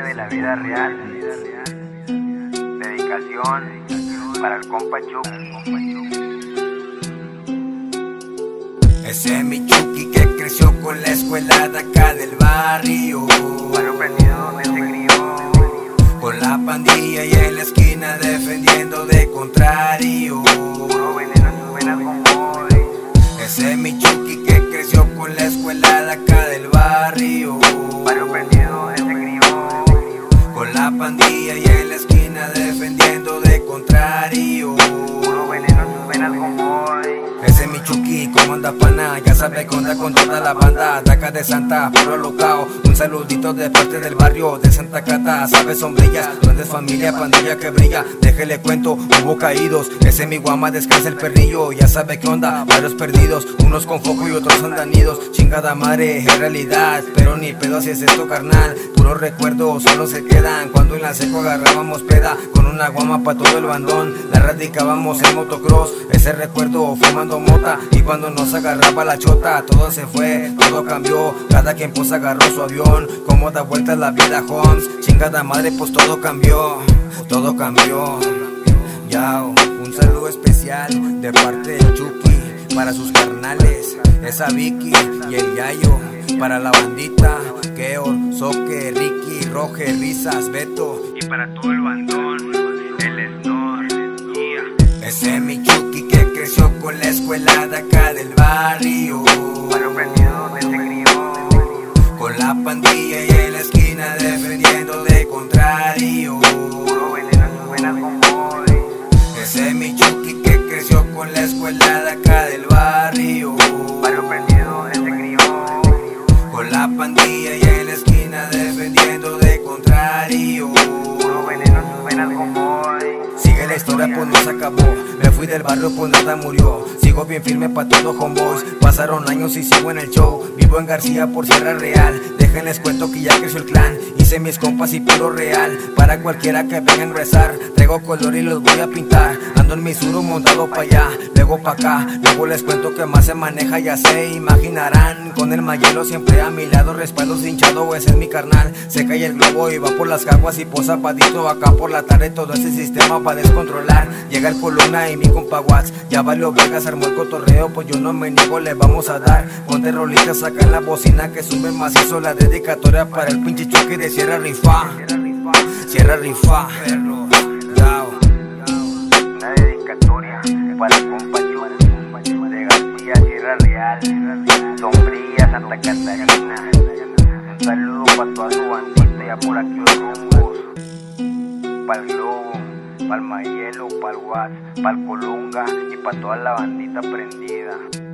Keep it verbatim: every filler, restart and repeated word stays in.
de la vida real. Dedicación para el compa Chucky. Ese es mi Chucky que creció con la escuela de acá del barrio. Barrio prendido donde se crió, con la pandilla y en la esquina defendiendo de contrario. puro veneno en sus venas con boy. Ese es mi Chucky que creció con la escuela de acá del barrio. Barrio prendido donde se crió, con la pandilla y en la esquina defendiendo de contrario. puro veneno en sus venas con boy. Ese es mi Chucky, ¿cómo anda pana? Ya sabe que onda con toda la banda de acá de Santa, puro locao. Un saludito de parte del barrio de Santa Cata. Sabes, sombrillas, grandes familia, pandilla que brilla. Déjele cuento, hubo caídos. Ese es mi guama, descansa el perrillo. Ya sabe que onda, varios perdidos, unos con foco y otros andanidos. Chingada madre, es realidad, pero ni pedo si es esto carnal. Puros recuerdos solo se quedan cuando en la seco agarrábamos peda con una guama pa' todo el bandón. La radicábamos en motocross, ese recuerdo fumando mota. Y cuando nos agarraba la chota, todo se fue, todo cambió. Cada quien pues agarró su avión. Cómo da vueltas la vida, Holmes. Chingada madre, pues todo cambió, todo cambió. Yao, un saludo especial de parte de Chucky para sus carnales, esa Vicky y el Yayo. Para la bandita, Keor, Soque, Ricky, Roger, Risas, Beto. Y para todo el bandón, el Snor, yeah. Ese es mi Chucky que creció con la escuela de acá del barrio. Barrio prendido donde se crió, con la pandilla y en la esquina defendiendo de contrario. puro veneno en sus venas con boy. Ese es mi Chucky que creció con la escuela de acá del barrio. Barrio prendido donde se crió, con la pandilla y en la esquina defendiendo de contrario. puro veneno en sus venas con boy. Sigue la historia, pues no se acabó. Me fui del barrio, pues nada murió. Sigo bien firme pa' todos homeboys. Pasaron años y sigo en el show. Vivo en García por Sierra Real. Déjenles cuento que ya creció el clan. Hice mis compas y puro real. Para cualquiera que venga a ingresar, traigo color y los voy a pintar. Ando en mi suro montado pa' allá, luego pa' acá. Luego les cuento que más se maneja, ya se imaginarán. Con el mayelo siempre a mi lado, respaldo hinchado, ese es mi carnal. Se cae el globo y va por las caguas y posa padito. Acá por la tarde todo ese sistema va a descontrolar. Llega el Columna y mi compa Watts. Ya valió Vegas, armó el cotorreo, pues yo no me niego, le vamos a dar. Ponte rolitas, saca en la bocina que sube macizo. La dedicatoria para el pinche Chucky de Sierra Rifa. Sierra Rifa, perro, yao. Una dedicatoria para el compa Chucky de García, Sierra Real, Sombría, Santa Catarina. Un saludo para toda su bandita ya por aquí los rumbos. Para el Globo, para el Mayelo, para el Watts, para el Colunga y para toda la bandita prendida.